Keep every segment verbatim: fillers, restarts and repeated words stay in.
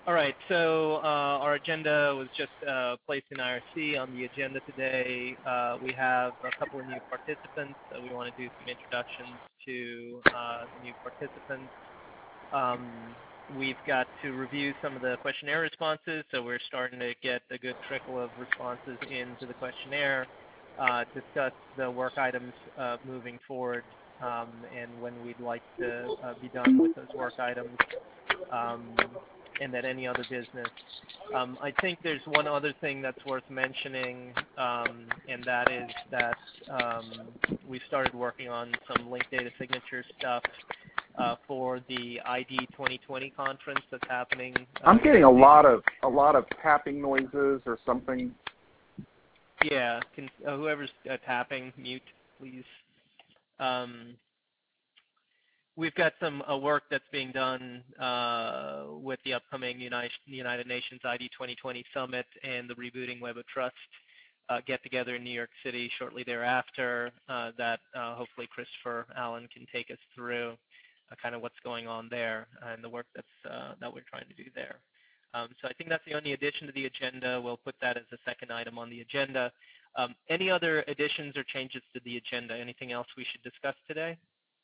All right, so uh, our agenda was just uh, placed in I R C. On the agenda today, uh, we have a couple of new participants. Uh, we want to do some introductions to uh, the new participants. Um, we've got to review some of the questionnaire responses, so we're starting to get a good trickle of responses into the questionnaire, uh, discuss the work items uh, moving forward, um, and when we'd like to uh, be done with those work items. Um, and then any other business. Um, I think there's one other thing that's worth mentioning, um, and that is that um, we started working on some linked data signature stuff uh, for the I D twenty twenty conference that's happening. Uh, I'm getting a lot of a lot of tapping noises or something. Yeah, can, uh, whoever's uh, tapping, mute, please. Um, We've got some uh, work that's being done uh, with the upcoming United, United Nations I D twenty twenty Summit and the Rebooting Web of Trust uh, get-together in New York City shortly thereafter uh, that uh, hopefully Christopher Allen can take us through uh, kind of what's going on there and the work that's, uh, that we're trying to do there. Um, so I think that's the only addition to the agenda. We'll put that as a second item on the agenda. Um, any other additions or changes to the agenda? Anything else we should discuss today?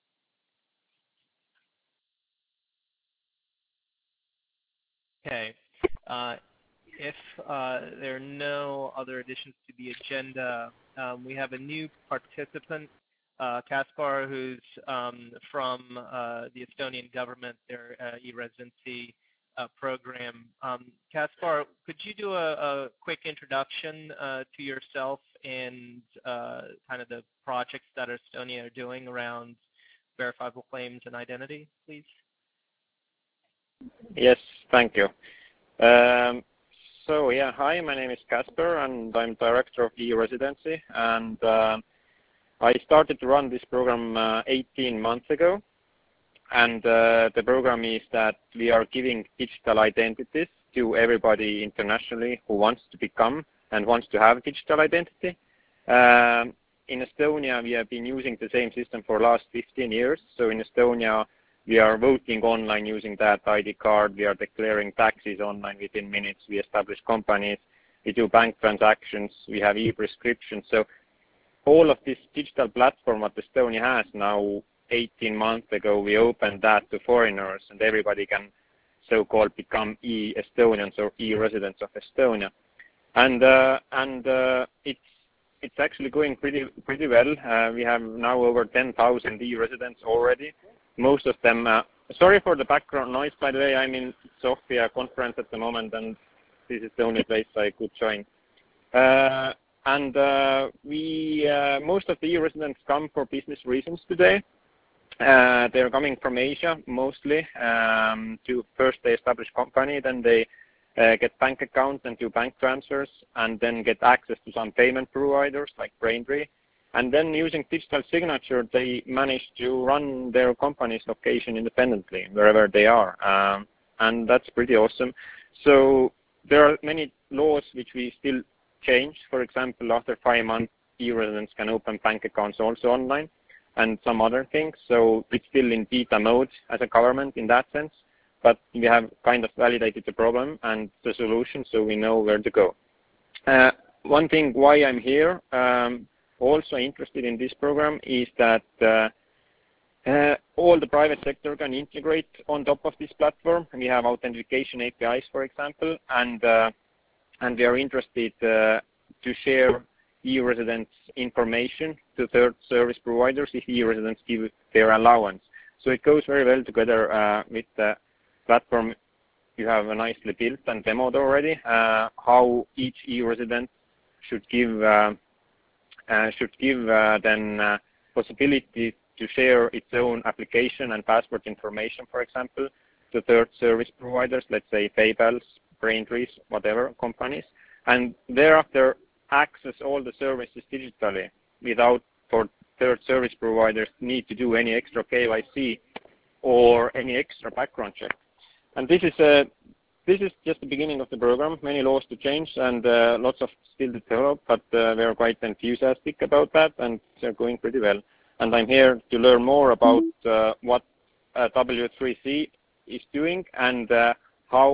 Okay. Uh, if uh, there are no other additions to the agenda, um, we have a new participant, uh, Kaspar, who's um, from uh, the Estonian government, their uh, e-residency uh, program. Um, Kaspar, could you do a, a quick introduction uh, to yourself and uh, kind of the projects that Estonia are doing around verifiable claims and identity, please? Yes, thank you. Um, so yeah, hi, my name is Casper and I'm Director of e-Residency, and uh, I started to run this program uh, eighteen months ago, and uh, the program is that we are giving digital identities to everybody internationally who wants to become and wants to have digital identity. Um, in Estonia, we have been using the same system for the last fifteen years, so in Estonia, we are voting online using that I D card. We are declaring taxes online within minutes. We establish companies. We do bank transactions. We have e-prescription. So all of this digital platform that Estonia has now, eighteen months ago, we opened that to foreigners, and everybody can so-called become e-Estonians or e-residents of Estonia. And uh, and uh, it's it's actually going pretty pretty well. Uh, we have now over ten thousand e-residents already. Most of them, uh, sorry for the background noise, by the way, I'm in Sofia conference at the moment, and this is the only place I could join. Uh, and uh, we, uh, most of the e-residents come for business reasons today. Uh, they're coming from Asia, mostly, um, to first they establish company, then they uh, get bank accounts and do bank transfers, and then get access to some payment providers like Braintree. And then using digital signature, they manage to run their company's location independently, wherever they are. Um, and that's pretty awesome. So there are many laws which we still change. For example, after five months, e-residents can open bank accounts also online and some other things. So it's still in beta mode as a government in that sense. But we have kind of validated the problem and the solution, so we know where to go. Uh, one thing why I'm here, um, also interested in this program, is that uh, uh, all the private sector can integrate on top of this platform. We have authentication A P Is, for example, and uh, and we are interested uh, to share e-residents information to third service providers if e-residents give their allowance. So it goes very well together uh, with the platform you have nicely built and demoed already, uh, how each e-resident should give uh, Uh, should give uh, then uh, possibility to share its own application and passport information, for example, to third service providers, let's say PayPal's, Braintree's, whatever companies, and thereafter access all the services digitally without for third service providers need to do any extra K Y C or any extra background check. And this is a This is just the beginning of the program, many laws to change and uh, lots of still to develop, but uh, we are quite enthusiastic about that and they're going pretty well. And I'm here to learn more about uh, what uh, W three C is doing and uh, how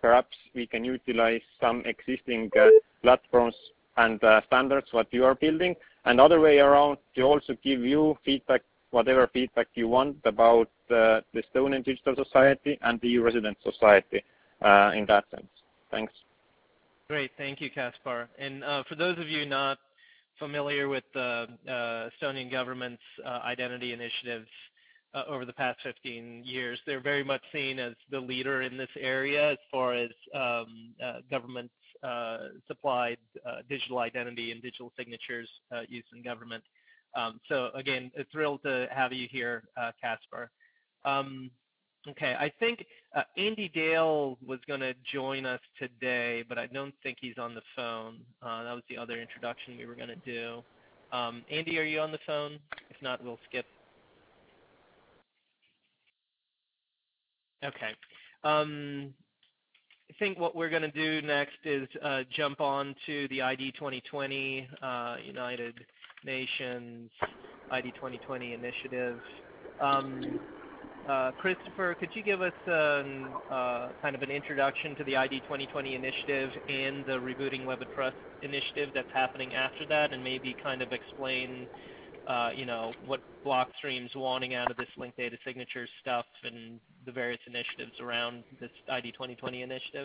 perhaps we can utilize some existing uh, platforms and uh, standards what you are building, and other way around to also give you feedback, whatever feedback you want about uh, the Estonian Digital Society and the e-Resident Society uh, in that sense. Thanks. Great, thank you, Kaspar. And uh, for those of you not familiar with the uh, Estonian government's uh, identity initiatives uh, over the past fifteen years, they're very much seen as the leader in this area as far as um, uh, government uh, supplied uh, digital identity and digital signatures uh, used in government. Um, so again, thrilled to have you here, uh, Kaspar. Um, okay, I think uh, Andy Dale was going to join us today, but I don't think he's on the phone. Uh, that was the other introduction we were going to do. Um, Andy, are you on the phone? If not, we'll skip. Okay. Um, I think what we're going to do next is uh, jump on to the I D twenty twenty uh, United Nations I D twenty twenty initiative. Um, uh, Christopher, could you give us um, uh, kind of an introduction to the I D twenty twenty initiative and the Rebooting Web of Trust initiative that's happening after that, and maybe kind of explain Uh, you know, what Blockstream's wanting out of this linked data signature stuff and the various initiatives around this I D twenty twenty initiative?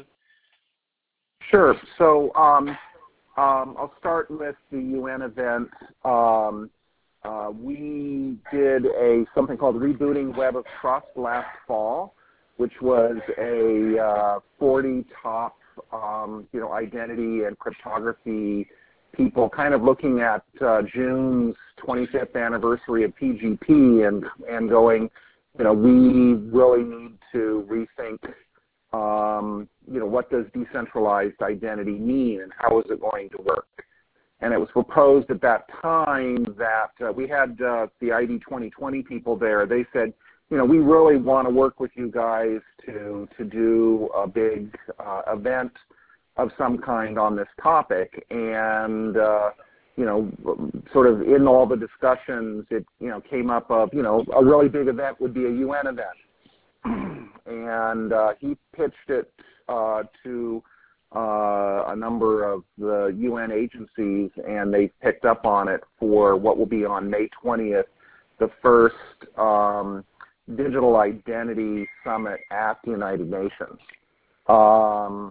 Sure. So um, um, I'll start with the U N event. Um, uh, we did a something called Rebooting Web of Trust last fall, which was a uh, forty top, um, you know, identity and cryptography people kind of looking at uh, June's twenty-fifth anniversary of P G P and and going, you know, we really need to rethink, um, you know, what does decentralized identity mean and how is it going to work? And it was proposed at that time that uh, we had uh, the I D twenty twenty people there. They said, you know, we really want to work with you guys to to do a big uh, event of some kind on this topic, and uh, you know, sort of in all the discussions, it you know came up of you know a really big event would be a U N event, and uh, he pitched it uh, to uh, a number of the U N agencies, and they picked up on it for what will be on May twentieth, the first um, Digital Identity Summit at the United Nations. Um,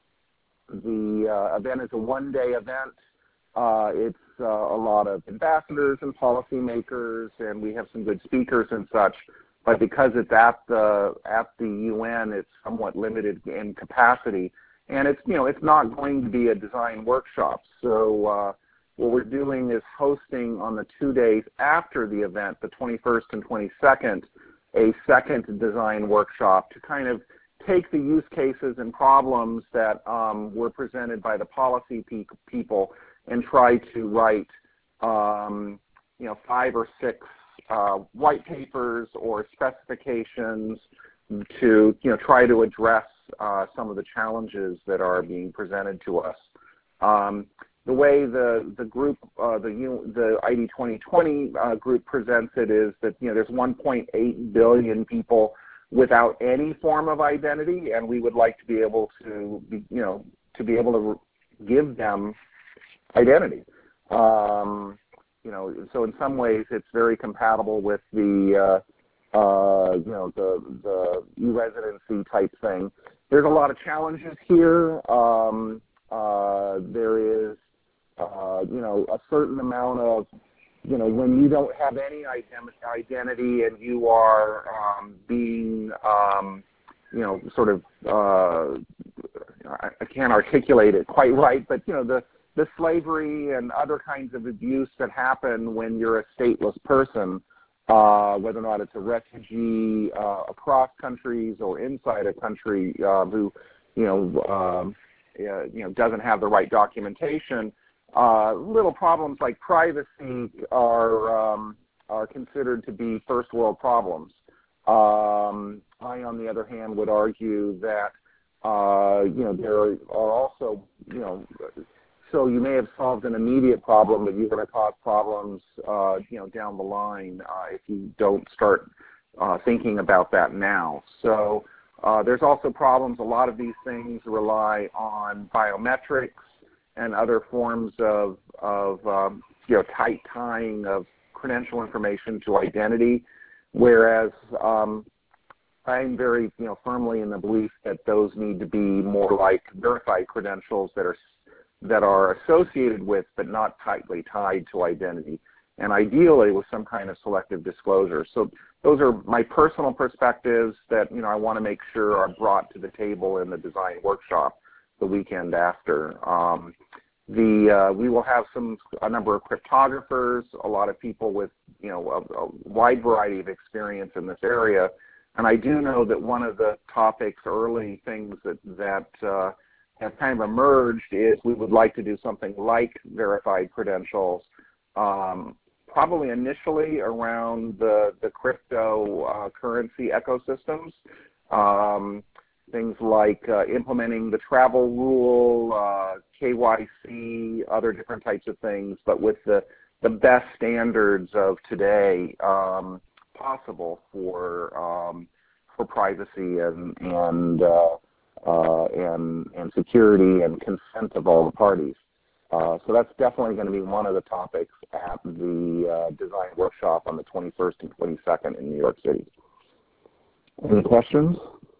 The uh, event is a one-day event. Uh, it's uh, a lot of ambassadors and policymakers, and we have some good speakers and such. But because it's at the at the U N, it's somewhat limited in capacity, and it's you know it's not going to be a design workshop. So uh, what we're doing is hosting on the two days after the event, the twenty-first and twenty-second, a second design workshop to kind of take the use cases and problems that um, were presented by the policy pe people and try to write, um, you know, five or six uh, white papers or specifications to, you know, try to address uh, some of the challenges that are being presented to us. Um, the way the the group, uh, the the I D twenty twenty uh, group presents it is that you know there's one point eight billion people without any form of identity, and we would like to be able to, be, you know, to be able to give them identity. Um, you know, so in some ways, it's very compatible with the, uh, uh, you know, the the e-residency type thing. There's a lot of challenges here. Um, uh, there is, uh, you know, a certain amount of you know, when you don't have any identity and you are um, being, um, you know, sort of, uh, I can't articulate it quite right, but, you know, the, the slavery and other kinds of abuse that happen when you're a stateless person, uh, whether or not it's a refugee uh, across countries or inside a country uh, who, you know, um, uh, you know, doesn't have the right documentation. Uh, little problems like privacy are um, are considered to be first world problems. Um, I, on the other hand, would argue that uh, you know there are also you know so you may have solved an immediate problem, but you're going to cause problems uh, you know down the line uh, if you don't start uh, thinking about that now. So Uh, there's also problems. A lot of these things rely on biometrics and other forms of, of um, you know, tight tying of credential information to identity, whereas um, I'm very, you know, firmly in the belief that those need to be more like verified credentials that are that are associated with but not tightly tied to identity, and ideally with some kind of selective disclosure. So those are my personal perspectives that, you know, I want to make sure are brought to the table in the design workshop the weekend after. Um, the uh, we will have some a number of cryptographers, a lot of people with, you know, a, a wide variety of experience in this area. And I do know that one of the topics, early things that, that uh, have kind of emerged is we would like to do something like verified credentials, um, probably initially around the, the cryptocurrency uh, ecosystems. Um, things like uh, implementing the travel rule, uh, K Y C, other different types of things, but with the, the best standards of today um, possible for um, for privacy and and, uh, uh, and and security and consent of all the parties. Uh, so that's definitely going to be one of the topics at the uh, design workshop on the twenty-first and twenty-second in New York City. Any questions?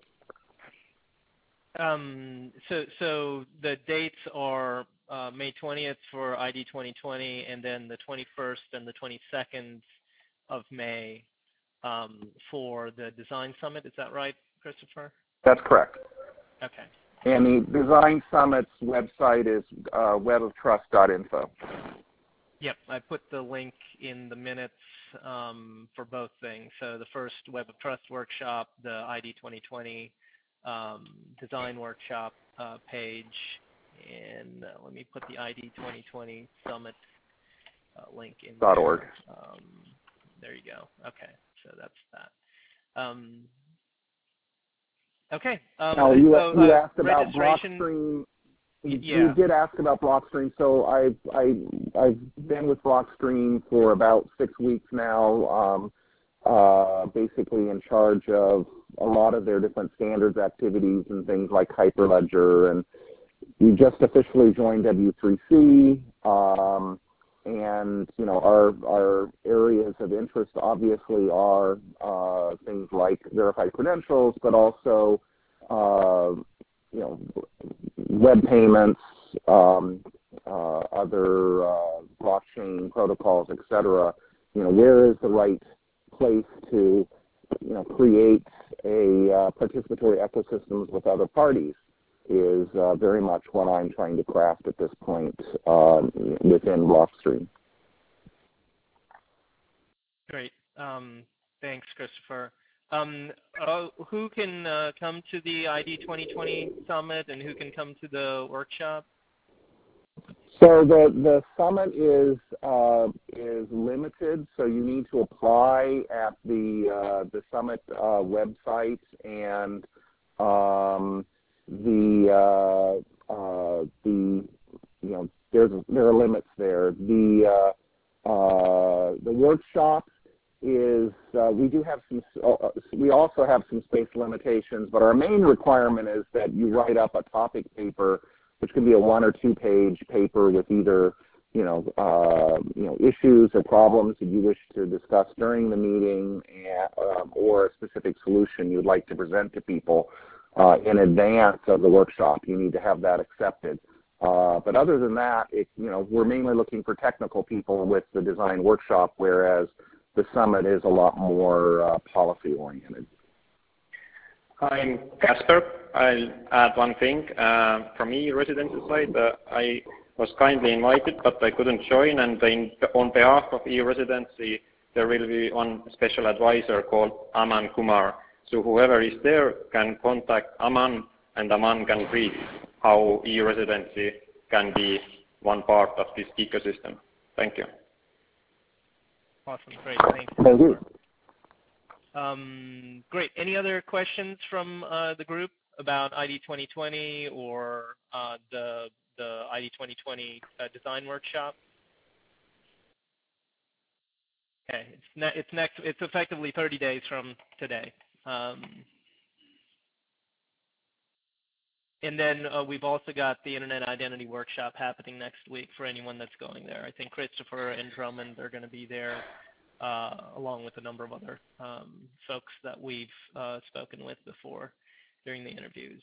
Um, so, so the dates are uh, May twentieth for I D twenty twenty, and then the twenty-first and the twenty-second of May um, for the Design Summit. Is that right, Christopher? That's correct. Okay. And the Design Summit's website is uh, web of trust dot info. Yep, I put the link in the minutes um, for both things. So the first Web of Trust workshop, the I D twenty twenty um, design workshop uh, page, and uh, let me put the I D twenty twenty summit uh, link in there. .org. Um, there you go. Okay, so that's that. Um, okay. Um, now you, so, you uh, asked about Blockstream. You, yeah. you did ask about Blockstream. So I've I, I've been with Blockstream for about six weeks now. Um, uh, basically in charge of a lot of their different standards activities and things like Hyperledger, and we just officially joined W three C. Um, and you know, our our areas of interest obviously are uh, things like verified credentials, but also uh, you know, web payments, um, uh, other uh, blockchain protocols, et cetera. You know, where is the right place to, you know, create a uh, participatory ecosystems with other parties is uh, very much what I'm trying to craft at this point uh, within Blockstream. Great. Um, thanks, Christopher. Um, uh, who can uh, come to the I D twenty twenty summit, and who can come to the workshop? So the the summit is uh, is limited, so you need to apply at the uh, the summit uh, website, and um, the uh, uh, the you know there's there are limits there. The uh, uh, the workshop is uh, we do have some uh, we also have some space limitations, but our main requirement is that you write up a topic paper, which can be a one or two page paper with either, you know, uh, you know, issues or problems that you wish to discuss during the meeting, and, um, or a specific solution you'd like to present to people uh, in advance of the workshop. You need to have that accepted. Uh, but other than that, it, you know, we're mainly looking for technical people with the design workshop, whereas the summit is a lot more uh, policy oriented. I'm Casper. I'll add one thing. Uh, from e-residency side, uh, I was kindly invited, but I couldn't join, and in, on behalf of e-residency, there will be one special advisor called Aman Kumar. So whoever is there can contact Aman, and Aman can brief how e-residency can be one part of this ecosystem. Thank you. Awesome. Great. Thanks. Thank you. Um, great. Any other questions from uh, the group about I D twenty twenty or uh, the the I D twenty twenty uh, design workshop? Okay. It's ne it's next. It's effectively thirty days from today. Um, and then uh, we've also got the Internet Identity Workshop happening next week for anyone that's going there. I think Christopher and Drummond are going to be there, uh, along with a number of other um, folks that we've uh, spoken with before during the interviews.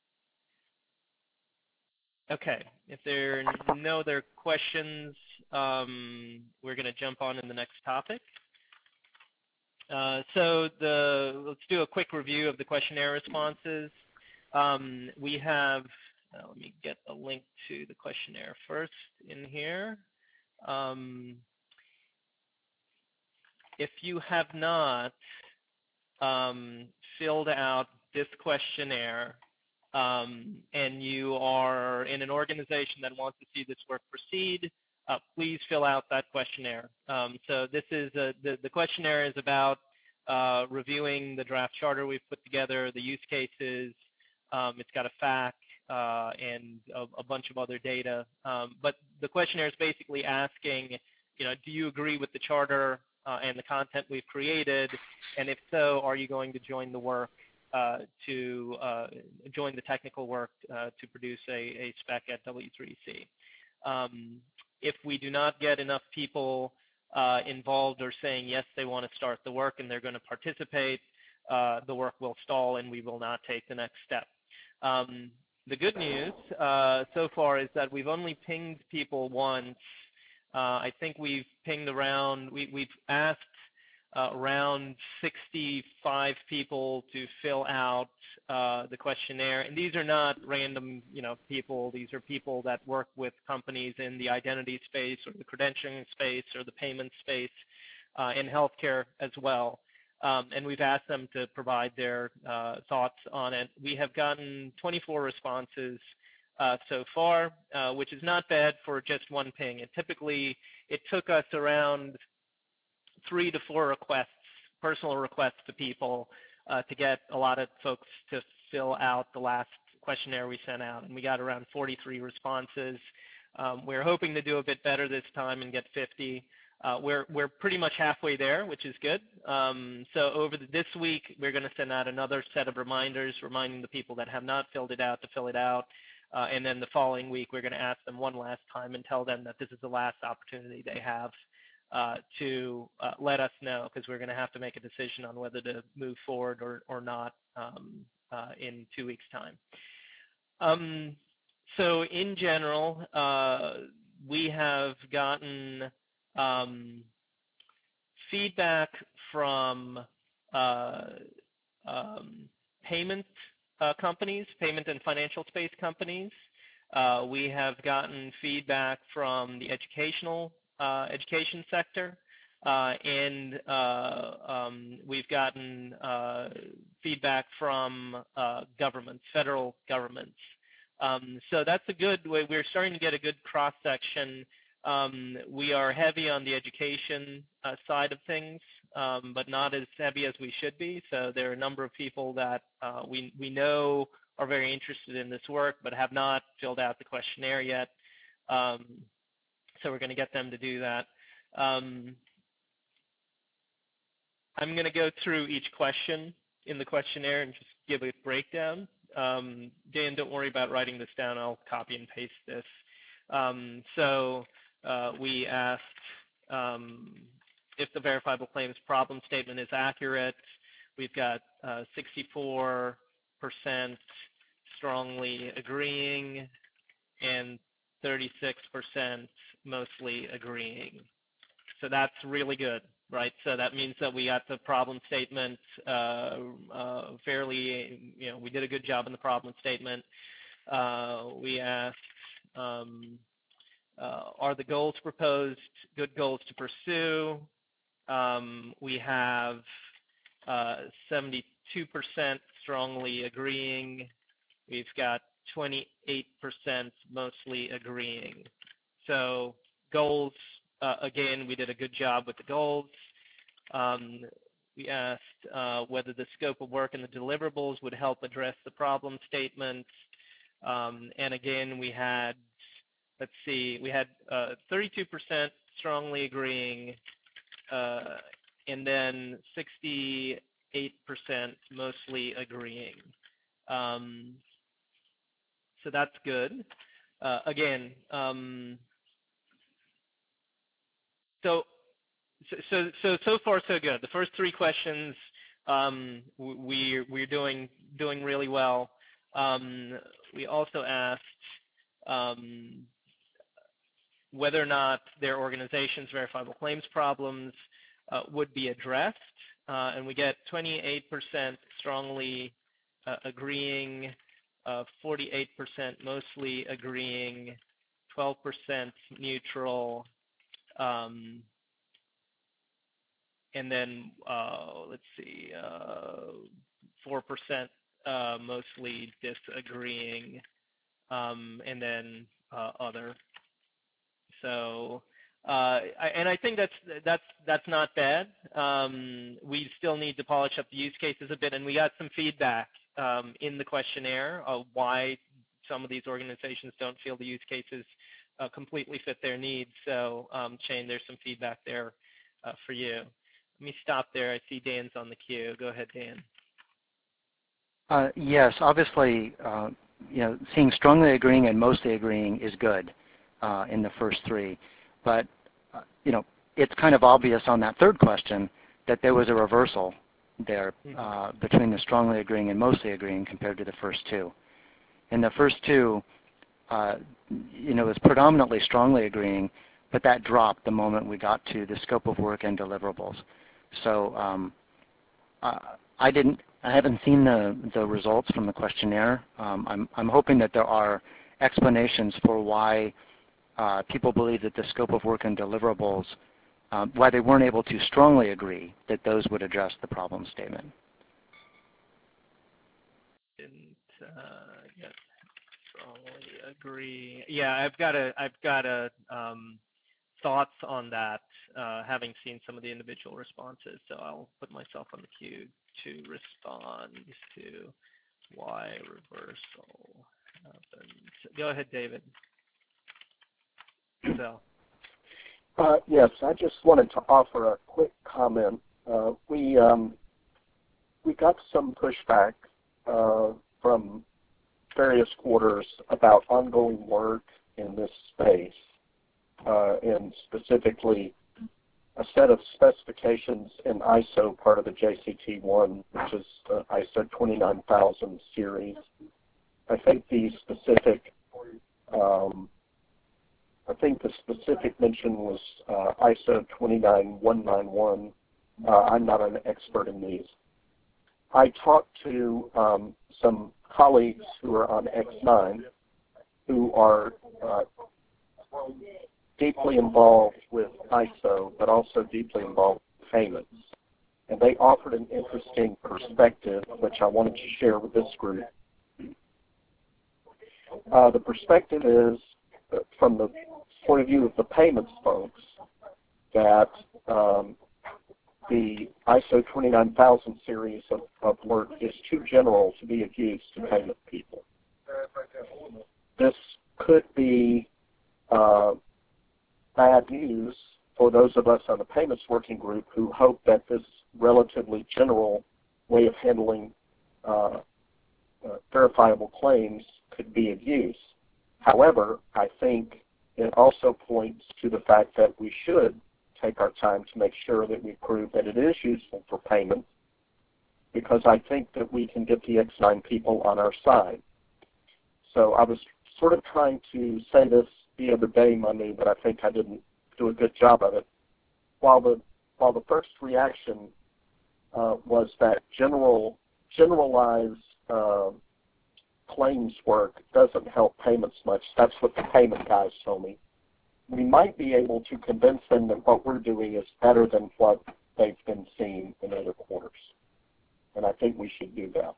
Okay, if there are no other questions, um, we're going to jump on in the next topic. Uh, so the, let's do a quick review of the questionnaire responses. Um, we have, uh, let me get a link to the questionnaire first in here. Um, if you have not um, filled out this questionnaire, Um, and you are in an organization that wants to see this work proceed, uh, please fill out that questionnaire. Um, so this is a, the, the questionnaire is about uh, reviewing the draft charter we've put together, the use cases. Um, it's got a F A Q uh, and a, a bunch of other data. Um, but the questionnaire is basically asking, you know, do you agree with the charter uh, and the content we've created? And if so, are you going to join the work? Uh, to uh, join the technical work uh, to produce a, a spec at W three C. Um, if we do not get enough people uh, involved or saying yes, they want to start the work and they're going to participate, uh, the work will stall and we will not take the next step. Um, the good news uh, so far is that we've only pinged people once. Uh, I think we've pinged around, we, we've asked Uh, around sixty-five people to fill out uh, the questionnaire, and these are not random, you know, people. These are people that work with companies in the identity space or the credentialing space or the payment space, uh, in healthcare as well. Um, and we've asked them to provide their uh, thoughts on it. We have gotten twenty-four responses uh, so far, uh, which is not bad for just one ping. And typically, it took us around three to four requests, personal requests to people uh, to get a lot of folks to fill out the last questionnaire we sent out. And we got around forty-three responses. Um, we're hoping to do a bit better this time and get fifty. Uh, we're, we're pretty much halfway there, which is good. Um, so over the, this week, we're going to send out another set of reminders, reminding the people that have not filled it out to fill it out. Uh, and then the following week, we're going to ask them one last time and tell them that this is the last opportunity they have Uh, to uh, let us know, because we're going to have to make a decision on whether to move forward or, or not um, uh, in two weeks' time. Um, so in general, uh, we have gotten um, feedback from uh, um, payment uh, companies, payment and financial space companies. Uh, we have gotten feedback from the educational Uh, education sector, uh, and uh, um, we've gotten uh, feedback from uh, governments, federal governments. Um, so that's a good way. We're starting to get a good cross-section. Um, we are heavy on the education uh, side of things, um, but not as heavy as we should be. So there are a number of people that uh, we, we know are very interested in this work, but have not filled out the questionnaire yet. Um, So we're going to get them to do that. Um, I'm going to go through each question in the questionnaire and just give a breakdown. Um, Dan, don't worry about writing this down. I'll copy and paste this. Um, so uh, we asked um, if the verifiable claims problem statement is accurate. We've got uh, sixty-four percent strongly agreeing and thirty-six percent mostly agreeing. So that's really good, right? So that means that we got the problem statement uh, uh, fairly, you know, we did a good job in the problem statement. Uh, we asked, um, uh, are the goals proposed good goals to pursue? Um, we have uh, seventy-two percent strongly agreeing. We've got twenty-eight percent mostly agreeing. So goals, uh, again, we did a good job with the goals. Um, we asked uh, whether the scope of work and the deliverables would help address the problem statement. Um, and again, we had, let's see, we had uh, thirty-two percent strongly agreeing, uh, and then sixty-eight percent mostly agreeing. Um, so that's good. Uh, again, um, so, so so so far so good. The first three questions, um, we we're doing doing really well. Um, we also asked um, whether or not their organization's verifiable claims problems uh, would be addressed, uh, and we get twenty-eight percent strongly uh, agreeing, uh, forty-eight percent mostly agreeing, twelve percent neutral, um, and then uh, let's see, uh, four percent uh, mostly disagreeing, um, and then uh, other. So, uh, I, and I think that's that's that's not bad. Um, we still need to polish up the use cases a bit, and we got some feedback um, in the questionnaire of why some of these organizations don't feel the use cases uh, completely fit their needs. So, um, Shane, there's some feedback there uh, for you. Let me stop there. I see Dan's on the queue. Go ahead, Dan. Uh, yes, obviously, uh, you know, seeing strongly agreeing and mostly agreeing is good uh, in the first three, but uh, you know, it's kind of obvious on that third question that there was a reversal there uh, between the strongly agreeing and mostly agreeing compared to the first two. In the first two, uh, you know, it was predominantly strongly agreeing, but that dropped the moment we got to the scope of work and deliverables. So um, uh, I didn't. I haven't seen the, the results from the questionnaire. Um, I'm, I'm hoping that there are explanations for why uh, people believe that the scope of work and deliverables, um, why they weren't able to strongly agree that those would address the problem statement. Didn't uh, yet strongly agree. Yeah, I've got a, I've got a um, thoughts on that, uh, having seen some of the individual responses. So I'll put myself on the queue to respond to why reversal happens. Go ahead, David. So. Uh, yes, I just wanted to offer a quick comment. Uh, we um, we got some pushback uh, from various quarters about ongoing work in this space, uh, and specifically a set of specifications in I S O, part of the J C T one, which is uh, I S O twenty-nine thousand series. I think the specific, um, I think the specific mention was uh, I S O twenty-nine one ninety-one. Uh, I'm not an expert in these. I talked to um, some colleagues who are on X nine who are uh, deeply involved with I S O, but also deeply involved with payments. And they offered an interesting perspective, which I wanted to share with this group. Uh, the perspective is, uh, from the point of view of the payments folks, that um, the I S O twenty-nine thousand series of, of work is too general to be of use to payment people. This could be uh, bad news for those of us on the payments working group who hope that this relatively general way of handling uh, uh, verifiable claims could be of use. However, I think it also points to the fact that we should take our time to make sure that we prove that it is useful for payment, because I think that we can get the X nine people on our side. So I was sort of trying to say this the other day, Monday, but I think I didn't do a good job of it. While the while the first reaction uh, was that general generalized uh, claims work doesn't help payments much. That's what the payment guys told me. We might be able to convince them that what we're doing is better than what they've been seeing in other quarters. And I think we should do that.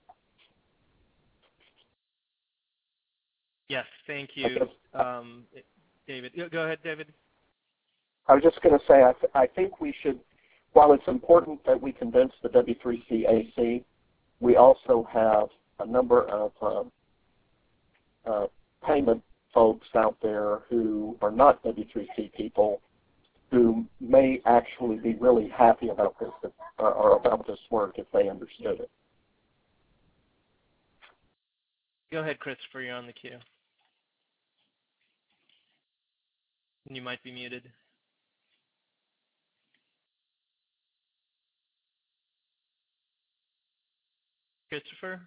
Yes, thank you, um, David. Go ahead, David. I was just going to say, I, th I think we should, while it's important that we convince the W three C A C, we also have a number of uh, uh, payment folks out there who are not W three C people who may actually be really happy about this uh, or about this work if they understood it. Go ahead, Christopher. You're on the queue. You might be muted. Christopher?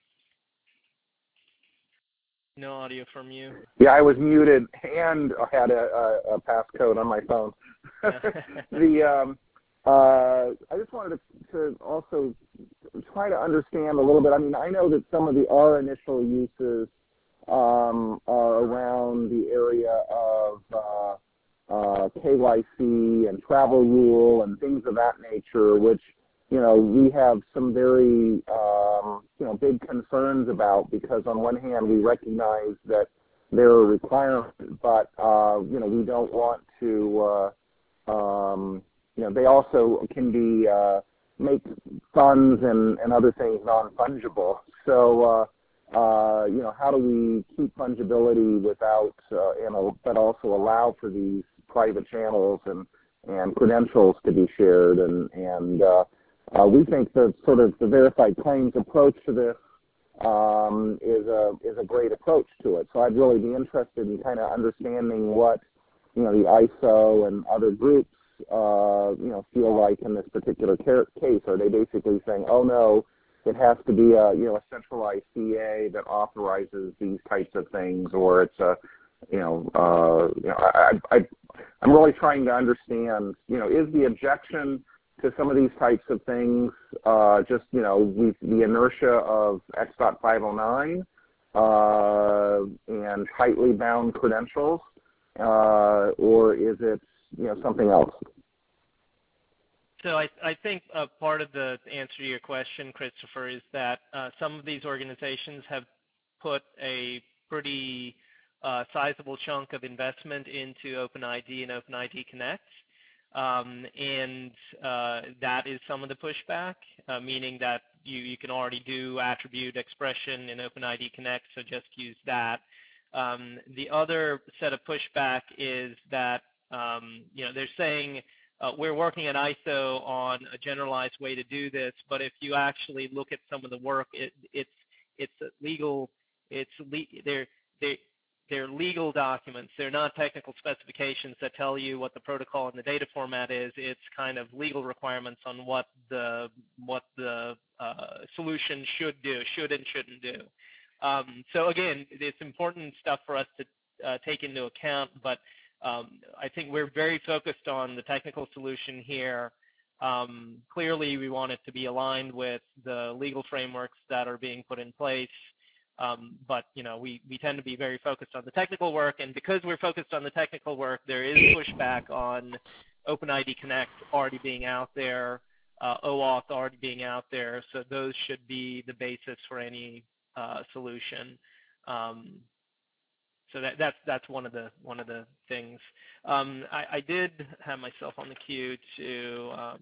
No audio from you. Yeah, I was muted and had a, a, a passcode on my phone. the um, uh, I just wanted to, to also try to understand a little bit. I mean, I know that some of the our initial uses um, are around the area of uh, uh, K Y C and travel rule and things of that nature, which, you know, we have some very, um, you know, big concerns about, because on one hand we recognize that there are requirements, but, uh, you know, we don't want to, uh, um, you know, they also can be, uh, make funds and, and other things non-fungible. So, uh, uh, you know, how do we keep fungibility without, uh, you know, but also allow for these private channels and, and credentials to be shared? And, and uh, uh, we think that sort of the verified claims approach to this um, is a is a great approach to it. So I'd really be interested in kind of understanding what, you know, the I S O and other groups, uh, you know, feel like in this particular case. Are they basically saying, oh no, it has to be a, you know, a centralized C A that authorizes these types of things, or it's a, you know, uh, you know, I, I, I'm really trying to understand, you know, is the objection to some of these types of things uh, just, you know, we, the inertia of X five oh nine uh, and tightly bound credentials, uh, or is it, you know, something else? So I, I think uh, part of the answer to your question, Christopher, is that uh, some of these organizations have put a pretty uh, sizable chunk of investment into OpenID and OpenID Connect. Um, and uh, that is some of the pushback, uh, meaning that you, you can already do attribute expression in OpenID Connect, so just use that. Um, the other set of pushback is that um, you know, they're saying uh, we're working at I S O on a generalized way to do this, but if you actually look at some of the work, it, it's it's legal, it's le they're they They're legal documents. They're not technical specifications that tell you what the protocol and the data format is. It's kind of legal requirements on what the what the uh, solution should do, should and shouldn't do. Um, so again, it's important stuff for us to uh, take into account, but um, I think we're very focused on the technical solution here. Um, clearly, we want it to be aligned with the legal frameworks that are being put in place. Um, but, you know, we, we tend to be very focused on the technical work, and because we're focused on the technical work, there is pushback on OpenID Connect already being out there, uh, OAuth already being out there, so those should be the basis for any uh, solution. Um, so that, that's, that's one of the, one of the things. Um, I, I did have myself on the queue to um,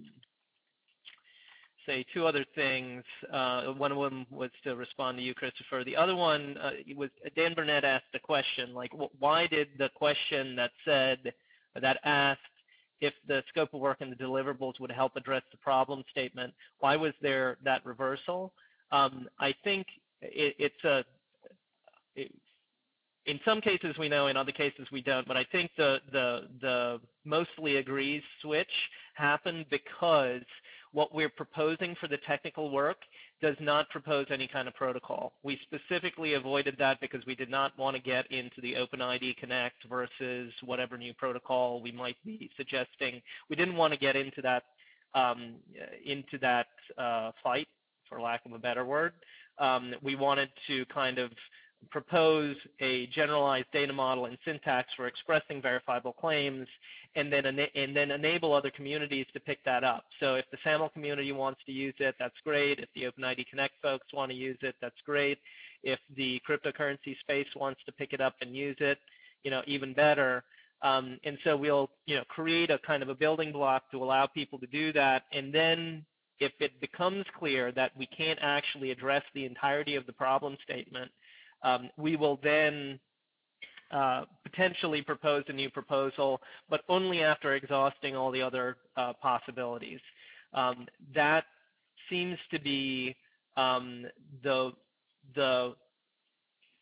say two other things. Uh, one of them was to respond to you, Christopher. The other one uh, was Dan Burnett asked a question, like, why did the question that said, that asked if the scope of work and the deliverables would help address the problem statement, why was there that reversal? Um, I think it, it's a, it, in some cases we know, in other cases we don't, but I think the, the, the mostly agrees switch happened because what we're proposing for the technical work does not propose any kind of protocol. We specifically avoided that because we did not want to get into the OpenID Connect versus whatever new protocol we might be suggesting. We didn't want to get into that, um, into that uh, fight, for lack of a better word. Um, we wanted to kind of propose a generalized data model and syntax for expressing verifiable claims, and then and then enable other communities to pick that up. So if the SAML community wants to use it, that's great. If the OpenID Connect folks want to use it, that's great. If the cryptocurrency space wants to pick it up and use it, you know, even better. Um, and so we'll, you know, create a kind of a building block to allow people to do that. And then if it becomes clear that we can't actually address the entirety of the problem statement, Um, we will then uh, potentially propose a new proposal, but only after exhausting all the other uh, possibilities. Um, that seems to be um, the, the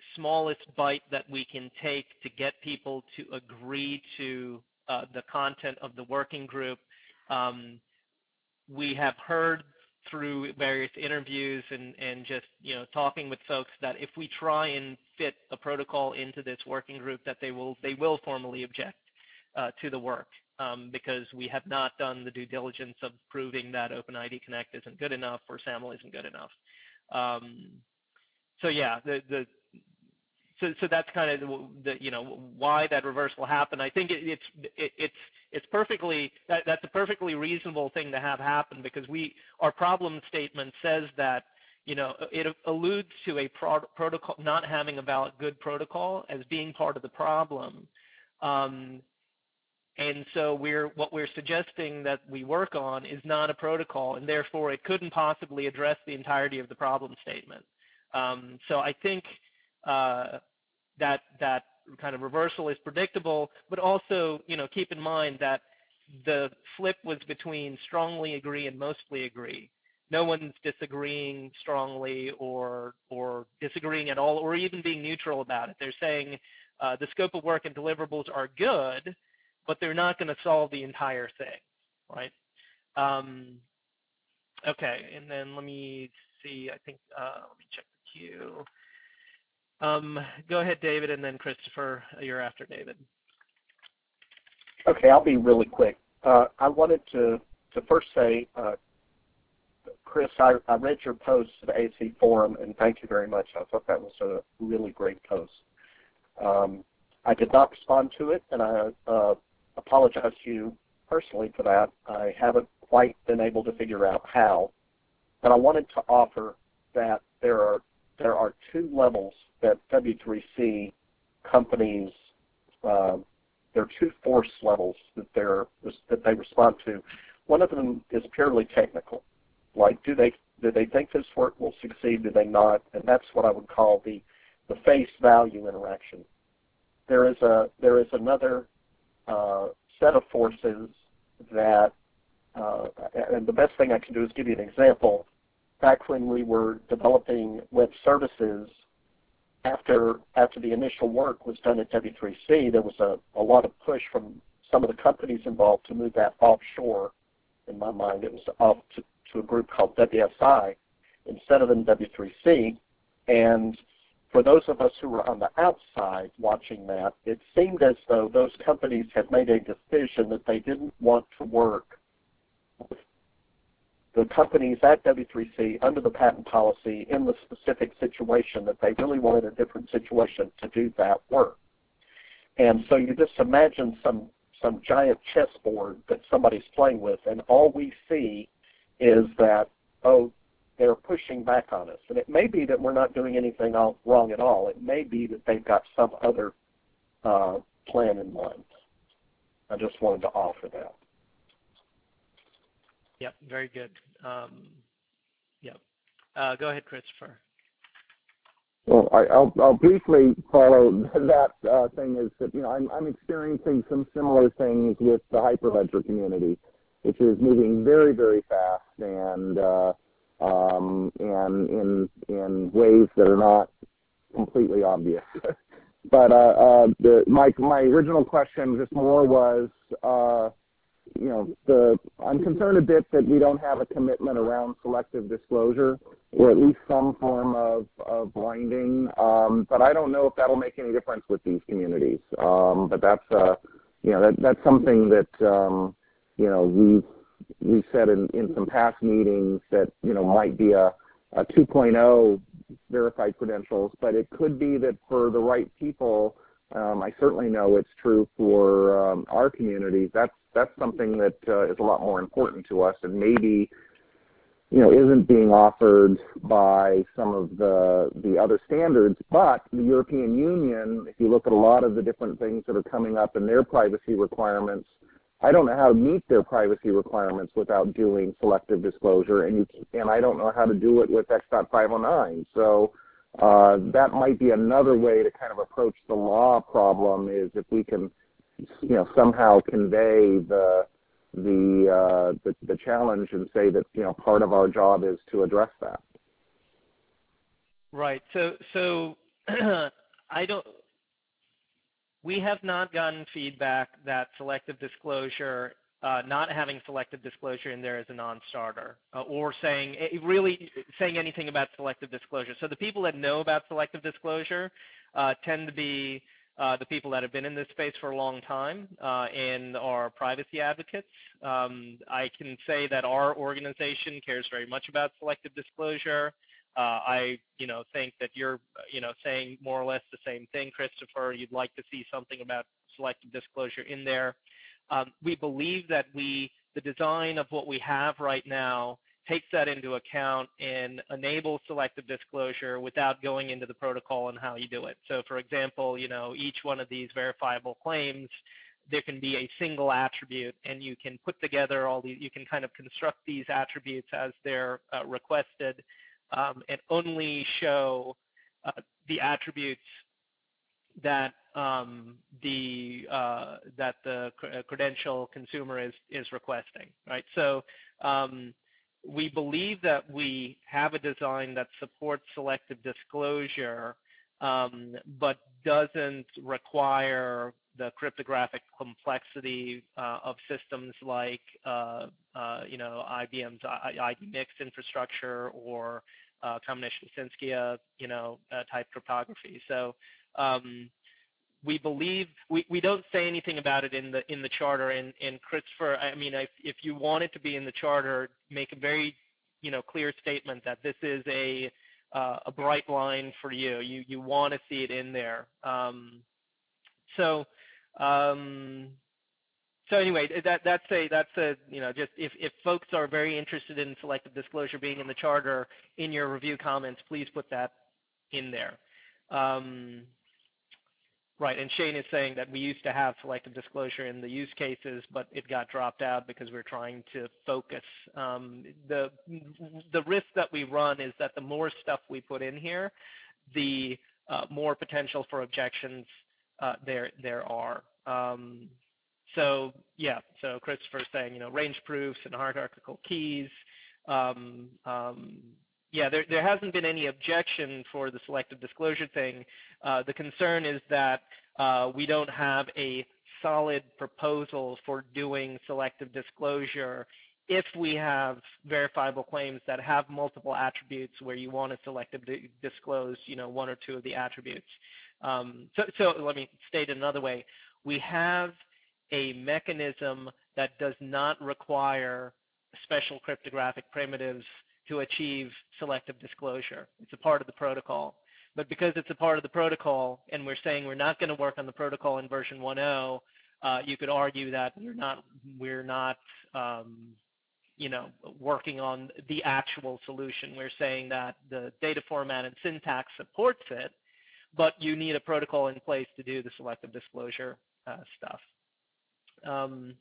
smallest bite that we can take to get people to agree to uh, the content of the working group. Um, we have heard through various interviews and, and just, you know, talking with folks that if we try and fit a protocol into this working group, that they will they will formally object uh, to the work um, because we have not done the due diligence of proving that OpenID Connect isn't good enough or SAML isn't good enough. Um, so yeah, the the so so that's kind of the, the you know why that reversal happened. I think it, it's it, it's it's perfectly that, that's a perfectly reasonable thing to have happen because we our problem statement says that you know it alludes to a pro protocol not having a valid good protocol as being part of the problem. Um, and so we're what we're suggesting that we work on is not a protocol, and therefore it couldn't possibly address the entirety of the problem statement. Um, so I think uh, that that kind of reversal is predictable, but also, you know, keep in mind that the flip was between strongly agree and mostly agree. No one's disagreeing strongly or or disagreeing at all, or even being neutral about it. They're saying uh, the scope of work and deliverables are good, but they're not going to solve the entire thing, right? Um, okay, and then let me see. I think uh, let me check the queue. Um, go ahead, David, and then Christopher, you're after David. Okay, I'll be really quick. Uh, I wanted to, to first say, uh, Chris, I, I read your post to the A C forum, and thank you very much. I thought that was a really great post. Um, I did not respond to it, and I uh, apologize to you personally for that. I haven't quite been able to figure out how, but I wanted to offer that there are there are two levels that W three C companies, uh, there are two force levels that they're that they respond to. One of them is purely technical, like do they do they think this work will succeed? Do they not? And that's what I would call the the face value interaction. There is a there is another uh, set of forces that, uh, and the best thing I can do is give you an example. Back when we were developing web services, after after the initial work was done at W three C, there was a, a lot of push from some of the companies involved to move that offshore. In my mind, it was off to, to a group called W S I instead of in W three C. And for those of us who were on the outside watching that, it seemed as though those companies had made a decision that they didn't want to work with the companies at W three C under the patent policy in the specific situation, that they really wanted a different situation to do that work. And so you just imagine some, some giant chessboard that somebody's playing with, and all we see is that, oh, they're pushing back on us. And it may be that we're not doing anything wrong at all. It may be that they've got some other uh, plan in mind. I just wanted to offer that. Yep, very good. Um, yep. Uh, go ahead, Christopher. Well, I, I'll, I'll briefly follow that uh, thing is that, you know, I'm, I'm experiencing some similar things with the Hyperledger community, which is moving very, very fast and uh, um, and in in ways that are not completely obvious. But uh, uh, the, my my original question just more was, uh, you know, the I'm concerned a bit that we don't have a commitment around selective disclosure, or at least some form of, of blinding. Um, but I don't know if that'll make any difference with these communities. Um, but that's, uh, you know, that, that's something that, um, you know, we've, we've said in, in some past meetings that, you know, might be a, a two point oh verified credentials, but it could be that for the right people, um, I certainly know it's true for um, our communities, that's, that's something that uh, is a lot more important to us, and maybe, you know, isn't being offered by some of the the other standards. But the European Union, if you look at a lot of the different things that are coming up in their privacy requirements, I don't know how to meet their privacy requirements without doing selective disclosure, and you and I don't know how to do it with X five oh nine. So uh, that might be another way to kind of approach the law problem, is if we can, you know, somehow convey the the, uh, the the challenge and say that, you know, part of our job is to address that. Right. So so I don't. We have not gotten feedback that selective disclosure, uh, not having selective disclosure in there is a non-starter, uh, or saying really saying anything about selective disclosure. So the people that know about selective disclosure uh, tend to be uh, the people that have been in this space for a long time uh, and are privacy advocates. Um, I can say that our organization cares very much about selective disclosure. Uh, I, you know, think that you're, you know, saying more or less the same thing, Christopher. You'd like to see something about selective disclosure in there. Um, we believe that we, the design of what we have right now takes that into account and enables selective disclosure without going into the protocol and how you do it. So, for example, you know, each one of these verifiable claims, there can be a single attribute, and you can put together all these, you can kind of construct these attributes as they're uh, requested. Um, and only show uh, the attributes that um, the uh, that the cr credential consumer is is requesting, right? So um, we believe that we have a design that supports selective disclosure, um, but doesn't require the cryptographic complexity uh, of systems like uh, uh, you know I B M's I D mix infrastructure or uh, combination Cynthia, you know, uh, type cryptography. So um, we believe we, we don't say anything about it in the in the charter. And, and Christopher, I mean, if if you want it to be in the charter, make a very you know clear statement that this is a uh, a bright line for you. You you want to see it in there. Um, so. Um, So anyway, that, that's a, that's a, you know, just if, if folks are very interested in selective disclosure being in the charter, in your review comments, please put that in there. Um, right, and Shane is saying that we used to have selective disclosure in the use cases, but it got dropped out because we're trying to focus. Um, the, the risk that we run is that the more stuff we put in here, the uh, more potential for objections uh, there, there are. Um, So yeah, so Christopher's saying, you know, range proofs and hierarchical keys. Um, um, yeah, there, there hasn't been any objection for the selective disclosure thing. Uh, the concern is that uh, we don't have a solid proposal for doing selective disclosure if we have verifiable claims that have multiple attributes where you want to selectively disclose, you know, one or two of the attributes. Um, so, so let me state it another way. We have a mechanism that does not require special cryptographic primitives to achieve selective disclosure. It's a part of the protocol. But because it's a part of the protocol and we're saying we're not going to work on the protocol in version one point oh, uh, you could argue that we're not, we're not um, you know, working on the actual solution. We're saying that the data format and syntax supports it, but you need a protocol in place to do the selective disclosure uh, stuff. Um,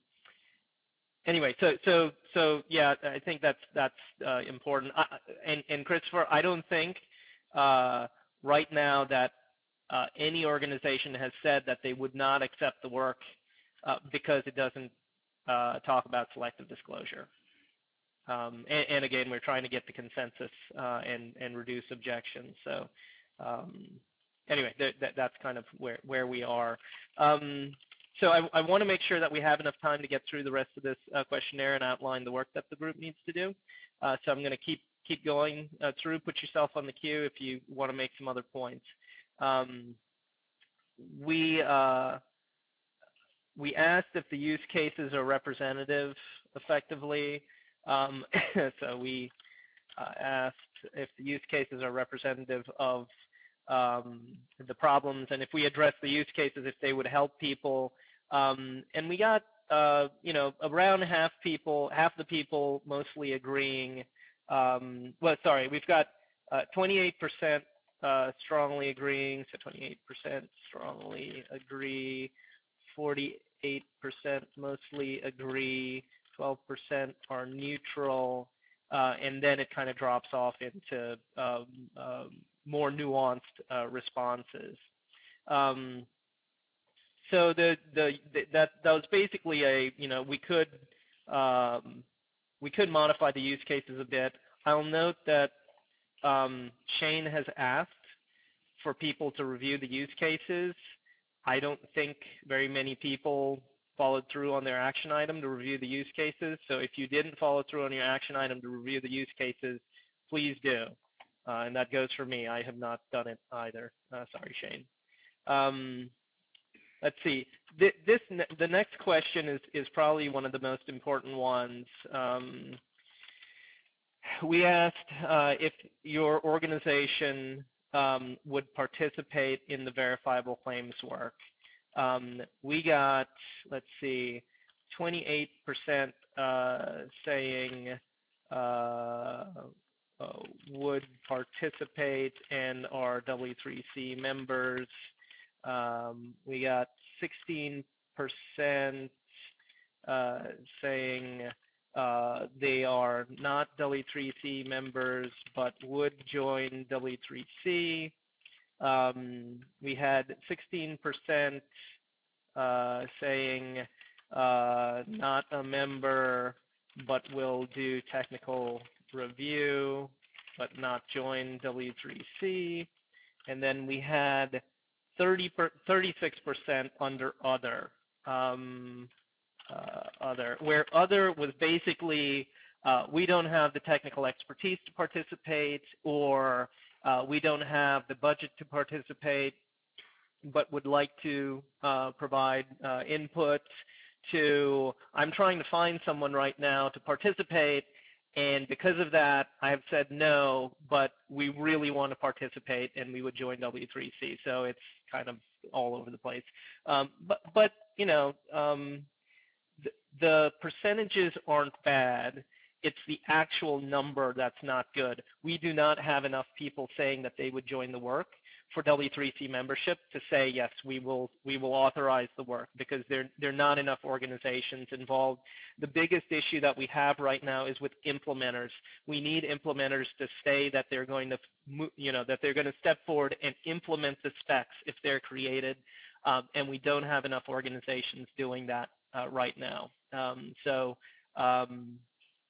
anyway, so so so yeah, I think that's that's uh, important. I, and and Christopher, I don't think uh, right now that uh, any organization has said that they would not accept the work uh, because it doesn't uh, talk about selective disclosure. Um, and, and again, we're trying to get the consensus uh, and and reduce objections. So um, anyway, th th that's kind of where where we are. Um, So I, I want to make sure that we have enough time to get through the rest of this uh, questionnaire and outline the work that the group needs to do. Uh, so I'm going to keep keep going uh, through. Put yourself on the queue if you want to make some other points. Um, we uh, we asked if the use cases are representative effectively. Um, so we uh, asked if the use cases are representative of um, the problems, and if we address the use cases, if they would help people. Um, and we got, uh, you know, around half people, half the people mostly agreeing. Um, well, sorry, we've got twenty-eight percent uh, uh, strongly agreeing, so twenty-eight percent strongly agree, forty-eight percent mostly agree, twelve percent are neutral, uh, and then it kind of drops off into um, um, more nuanced uh, responses. Um, So the, the, the that that was basically a you know we could um, we could modify the use cases a bit. I'll note that um, Shane has asked for people to review the use cases. I don't think very many people followed through on their action item to review the use cases. So if you didn't follow through on your action item to review the use cases, please do. Uh, and that goes for me. I have not done it either. Uh, sorry, Shane. Um, let's see. This, this the next question is is probably one of the most important ones. Um, we asked uh, if your organization um, would participate in the verifiable claims work. Um, we got, let's see, twenty-eight percent uh, saying uh, uh, would participate and are W three C members. Um, we got sixteen percent uh, saying uh, they are not W three C members but would join W three C. Um, we had sixteen percent uh, saying uh, not a member but will do technical review but not join W three C. And then we had thirty per, thirty-six percent under other, um, uh, other, where other was basically uh, we don't have the technical expertise to participate, or uh, we don't have the budget to participate, but would like to uh, provide uh, input to, I'm trying to find someone right now to participate, and because of that, I have said no, but we really want to participate, and we would join W three C. So it's kind of all over the place. Um, but, but, you know, um, the, the percentages aren't bad. It's the actual number that's not good. We do not have enough people saying that they would join the work for W three C membership to say, yes, we will we will authorize the work, because there there are not enough organizations involved. The biggest issue that we have right now is with implementers. We need implementers to say that they're going to, you know, that they're going to step forward and implement the specs if they're created, um, and we don't have enough organizations doing that uh, right now. Um, so. Um,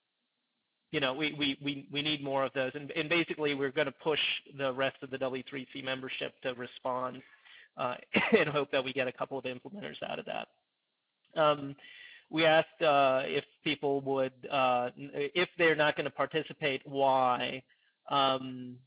You know, we, we, we, we need more of those. And, and basically, we're going to push the rest of the W three C membership to respond uh, and hope that we get a couple of implementers out of that. Um, we asked uh, if people would, uh, if they're not going to participate, why? Um,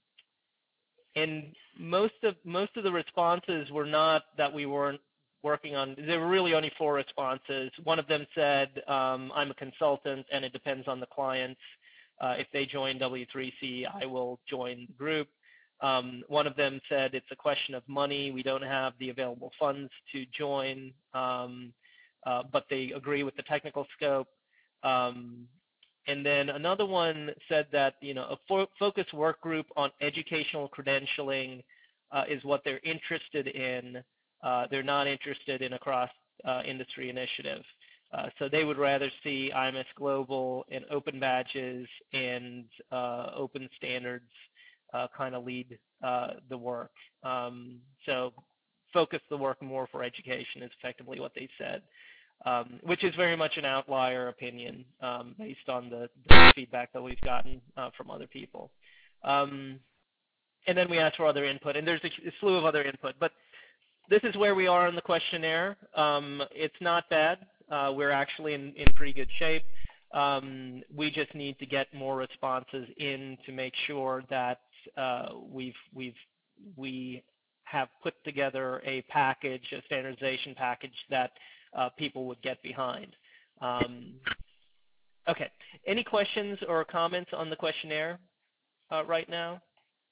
and most of, most of the responses were not that we weren't working on, there were really only four responses. One of them said, um, I'm a consultant and it depends on the clients. Uh, if they join W three C, I will join the group. Um, one of them said it's a question of money. We don't have the available funds to join, um, uh, but they agree with the technical scope. Um, and then another one said that, you know, a fo focus work group on educational credentialing uh, is what they're interested in. Uh, they're not interested in a cross-industry uh, initiative. Uh, so they would rather see I M S Global and open badges and uh, open standards uh, kind of lead uh, the work. Um, so focus the work more for education is effectively what they said, um, which is very much an outlier opinion um, based on the, the feedback that we've gotten uh, from other people. Um, and then we asked for other input, and there's a, a slew of other input. But this is where we are in the questionnaire. Um, it's not bad. Uh, we're actually in, in pretty good shape. Um, we just need to get more responses in to make sure that uh, we've, we've, we have put together a package, a standardization package that uh, people would get behind. Um, okay. Any questions or comments on the questionnaire uh, right now?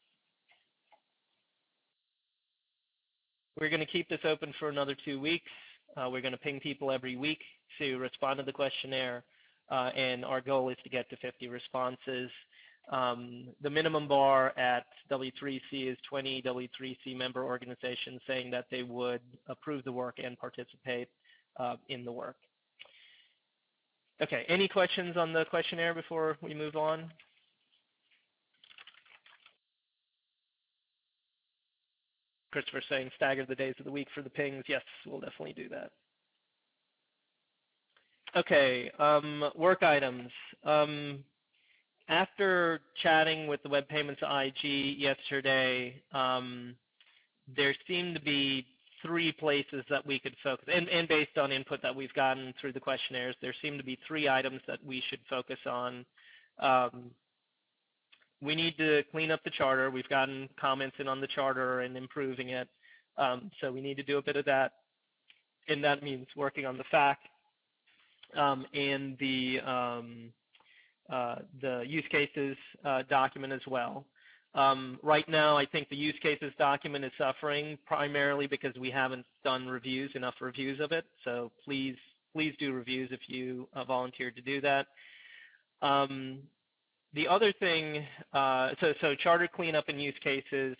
We're going to keep this open for another two weeks. Uh, we're going to ping people every week to respond to the questionnaire, uh, and our goal is to get to fifty responses. Um, the minimum bar at W three C is twenty W three C member organizations saying that they would approve the work and participate uh, in the work. Okay, any questions on the questionnaire before we move on? Christopher saying stagger the days of the week for the pings. Yes, we'll definitely do that. Okay, um, work items. Um, after chatting with the Web Payments I G yesterday, um, there seem to be three places that we could focus, and, and based on input that we've gotten through the questionnaires, there seem to be three items that we should focus on. Um, we need to clean up the charter. We've gotten comments in on the charter and improving it, um, so we need to do a bit of that, and that means working on the F A Q um, and the um, uh, the use cases uh, document as well. Um, right now, I think the use cases document is suffering primarily because we haven't done reviews, enough reviews of it. So please, please do reviews if you uh, volunteered to do that. Um, the other thing, uh, so, so charter cleanup and use cases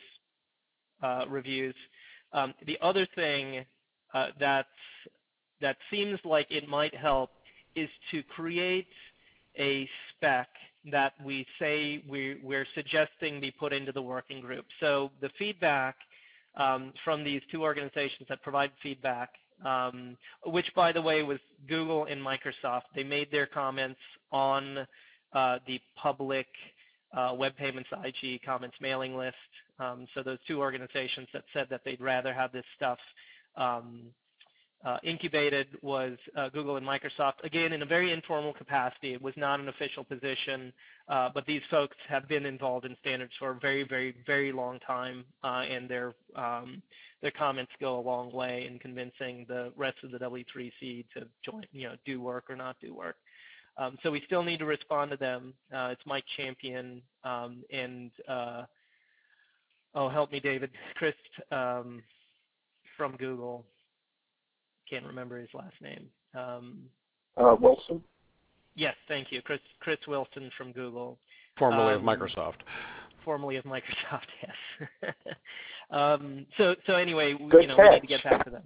uh, reviews. Um, the other thing uh, that's, that seems like it might help is to create a spec that we say we, we're suggesting be put into the working group. So the feedback um, from these two organizations that provide feedback, um, which by the way was Google and Microsoft, they made their comments on uh, the public uh, Web Payments I G comments mailing list. Um, so those two organizations that said that they'd rather have this stuff um, Uh, incubated was uh, Google and Microsoft, again in a very informal capacity. It was not an official position, uh, but these folks have been involved in standards for a very, very, very long time, uh, and their um, their comments go a long way in convincing the rest of the W three C to join, you know, do work or not do work. Um, so we still need to respond to them. Uh, it's Mike Champion um, and uh, oh, help me, David, Chris um, from Google. Can't remember his last name. Um, uh, Wilson? Yes, thank you. Chris, Chris Wilson from Google. Formerly um, of Microsoft. Formerly of Microsoft, yes. um, so, so anyway, Good you know, catch. we need to get back to them.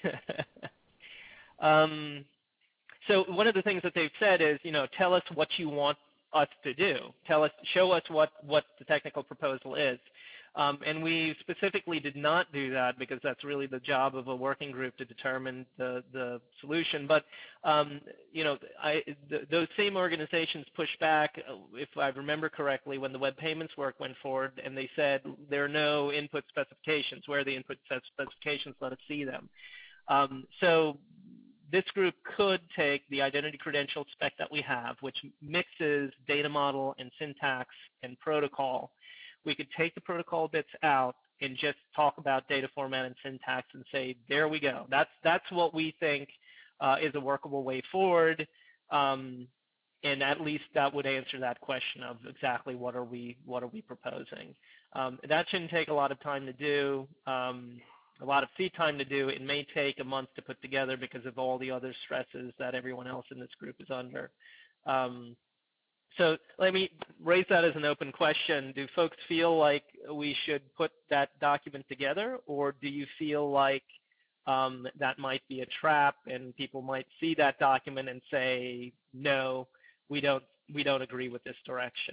um, so one of the things that they've said is, you know, tell us what you want us to do. Tell us, show us what, what the technical proposal is. Um, and we specifically did not do that because that's really the job of a working group to determine the, the solution. But, um, you know, I, th those same organizations pushed back, if I remember correctly, when the web payments work went forward, and they said there are no input specifications. Where are the input specifications? Let us see them. Um, so this group could take the identity credential spec that we have, which mixes data model and syntax and protocol. We could take the protocol bits out and just talk about data format and syntax and say, there we go. That's, that's what we think uh, is a workable way forward. Um, and at least that would answer that question of exactly what are we, what are we proposing. Um, that shouldn't take a lot of time to do, um, a lot of seat time to do. It may take a month to put together because of all the other stresses that everyone else in this group is under. Um, So let me raise that as an open question. Do folks feel like we should put that document together, or do you feel like um, that might be a trap and people might see that document and say, no, we don't, we don't agree with this direction?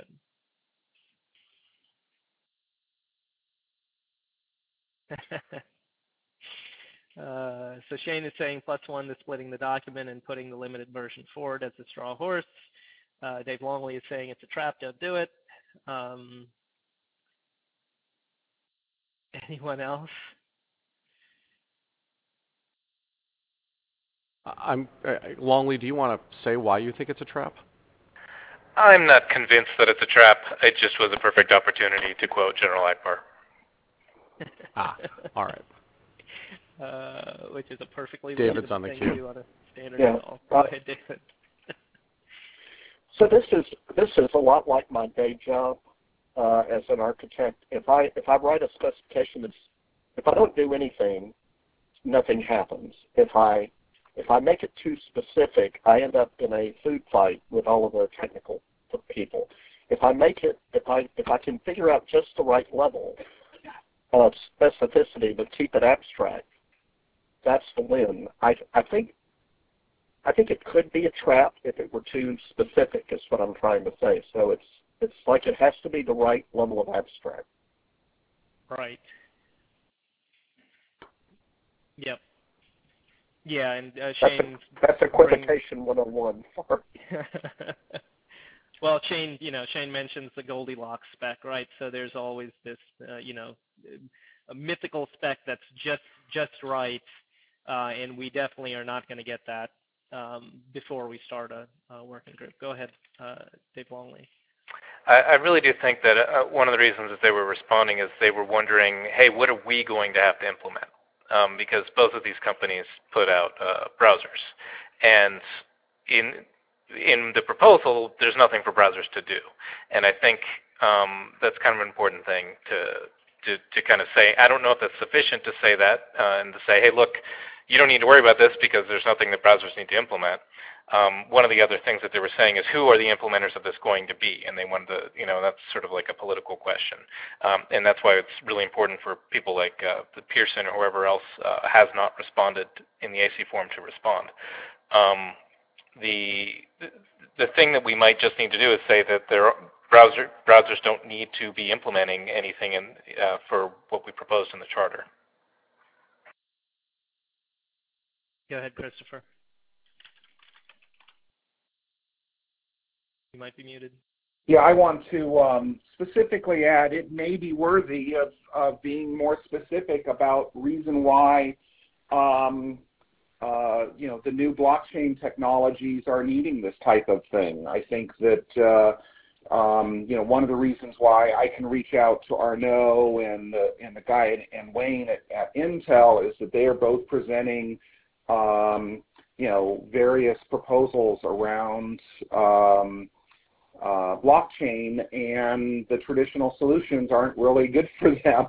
uh, so Shane is saying plus one to splitting the document and putting the limited version forward as a straw horse. Uh, Dave Longley is saying it's a trap, don't do it. Um, anyone else? I'm uh, Longley, do you want to say why you think it's a trap? I'm not convinced that it's a trap. It just was a perfect opportunity to quote General Akbar. Ah, all right. Uh, which is a perfectly David's on the thing queue. to do on a standard Yeah. call. Go ahead, David. So this is this is a lot like my day job uh, as an architect. If I if I write a specification that's if I don't do anything, nothing happens. If I if I make it too specific, I end up in a food fight with all of the technical people. If I make it if I if I can figure out just the right level of specificity but keep it abstract, that's the win. I I think. I think it could be a trap if it were too specific, is what I'm trying to say. So it's it's like it has to be the right level of abstract. Right. Yep. Yeah, and uh, Shane. That's a, that's equivocation one oh one. Well, Shane, you know, Shane mentions the Goldilocks spec, right? So there's always this, uh, you know, a mythical spec that's just just right, uh, and we definitely are not going to get that um, before we start a, a working group. Go ahead, uh, Dave Longley. I, I really do think that uh, one of the reasons that they were responding is they were wondering, hey, what are we going to have to implement? Um, because both of these companies put out uh, browsers, and in in the proposal, there's nothing for browsers to do, and I think um, that's kind of an important thing to, to to kind of say. I don't know if that's sufficient to say that uh, and to say, hey, look, you don't need to worry about this because there's nothing that browsers need to implement. Um, one of the other things that they were saying is, who are the implementers of this going to be? And they wanted to, you know, that's sort of like a political question. Um, and that's why it's really important for people like uh, the Pearson or whoever else uh, has not responded in the A C forum to respond. Um, the, the thing that we might just need to do is say that there are browser, browsers don't need to be implementing anything in, uh, for what we proposed in the charter. Go ahead, Christopher. You might be muted. Yeah, I want to um, specifically add it may be worthy of, of being more specific about reason why um, uh, you know, the new blockchain technologies are needing this type of thing. I think that uh, um, you know, one of the reasons why I can reach out to Arnaud and the, and the guy and Wayne at, at Intel is that they are both presenting um, you know, various proposals around um, Uh, blockchain, and the traditional solutions aren't really good for them.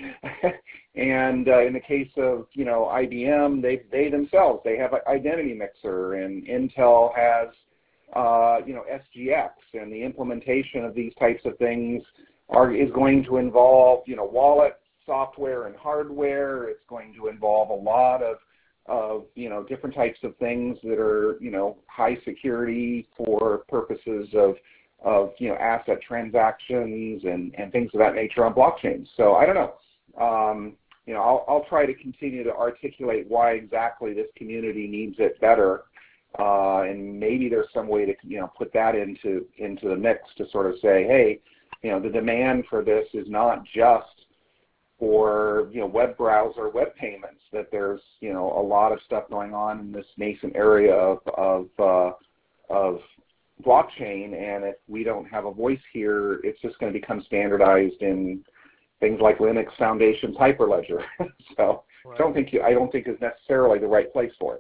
And uh, in the case of, you know, I B M, they they themselves they have an identity mixer, and Intel has uh, you know, S G X, and the implementation of these types of things are is going to involve, you know, wallet software and hardware. It's going to involve a lot of of, you know, different types of things that are, you know, high security for purposes of, of you know, asset transactions and, and things of that nature on blockchains. So I don't know. Um, you know, I'll, I'll try to continue to articulate why exactly this community needs it better. Uh, and maybe there's some way to, you know, put that into, into the mix to sort of say, hey, you know, the demand for this is not just for, you know, web browser, web payments, that there's, you know, a lot of stuff going on in this nascent area of, of, uh, of blockchain, and if we don't have a voice here, it's just going to become standardized in things like Linux Foundation's Hyperledger. So right. I don't think you, I don't think is necessarily the right place for it.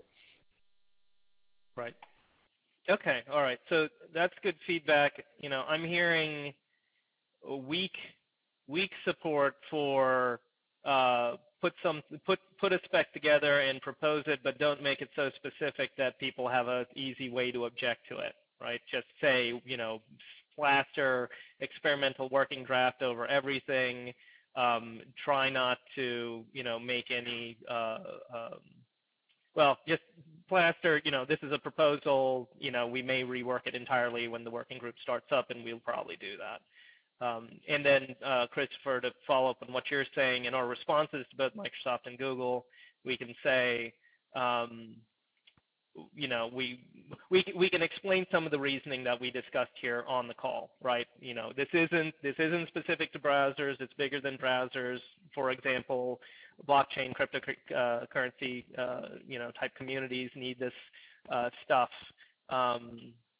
Right. Okay. All right. So that's good feedback. You know, I'm hearing a weak weak support for uh, put some put put a spec together and propose it, but don't make it so specific that people have an easy way to object to it. Right? Just say, you know, plaster experimental working draft over everything. Um, try not to, you know, make any. Uh, um, well, just plaster. You know, this is a proposal. You know, we may rework it entirely when the working group starts up, and we'll probably do that. Um, and then, uh, Christopher, to follow up on what you're saying, in our responses to both Microsoft and Google, we can say, um, you know, we, we, we can explain some of the reasoning that we discussed here on the call, right? You know, this isn't, this isn't specific to browsers. It's bigger than browsers. For example, blockchain, cryptocurrency, uh, you know, type communities need this uh, stuff, um,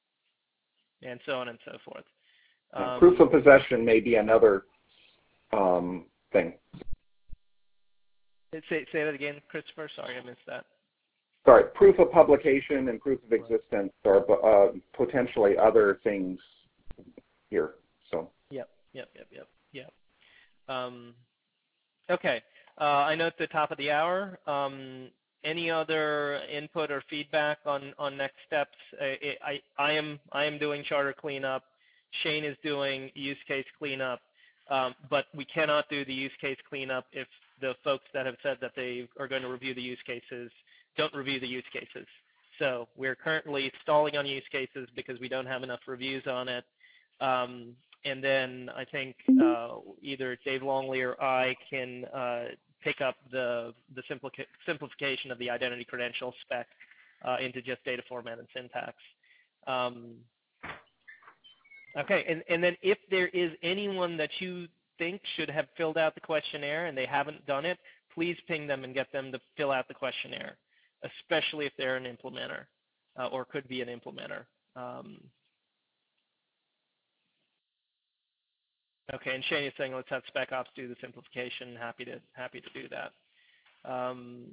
and so on and so forth. Um, Proof of possession may be another um, thing. Say, say that again, Christopher. Sorry, I missed that. Sorry, proof of publication and proof of existence are uh, potentially other things here. So. Yep, yep, yep, yep, yep. Um, okay, uh, I know it's the top of the hour. Um, any other input or feedback on, on next steps? I, I, I am I am doing charter cleanup. Shane is doing use case cleanup, um, but we cannot do the use case cleanup if the folks that have said that they are going to review the use cases don't review the use cases. So we're currently stalling on use cases because we don't have enough reviews on it. Um, and then I think uh, either Dave Longley or I can uh, pick up the, the simplica simplification of the identity credential spec uh, into just data format and syntax. Um, Okay, and, and then if there is anyone that you think should have filled out the questionnaire and they haven't done it, please ping them and get them to fill out the questionnaire, especially if they're an implementer uh, or could be an implementer. Um, okay, and Shane is saying let's have Spec Ops do the simplification. Happy to happy to do that. Um,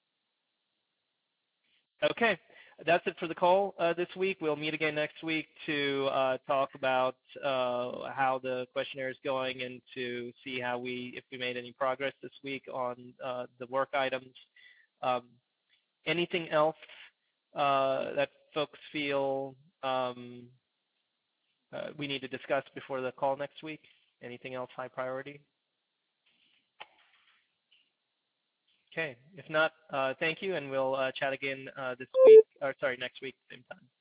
okay, that's it for the call uh, this week. We'll meet again next week to uh, talk about uh, how the questionnaire is going and to see how we, if we made any progress this week on uh, the work items. Um, anything else uh, that folks feel um, uh, we need to discuss before the call next week? Anything else high priority? Okay, if not, uh, thank you, and we'll uh, chat again uh, this week, or sorry, next week, same time.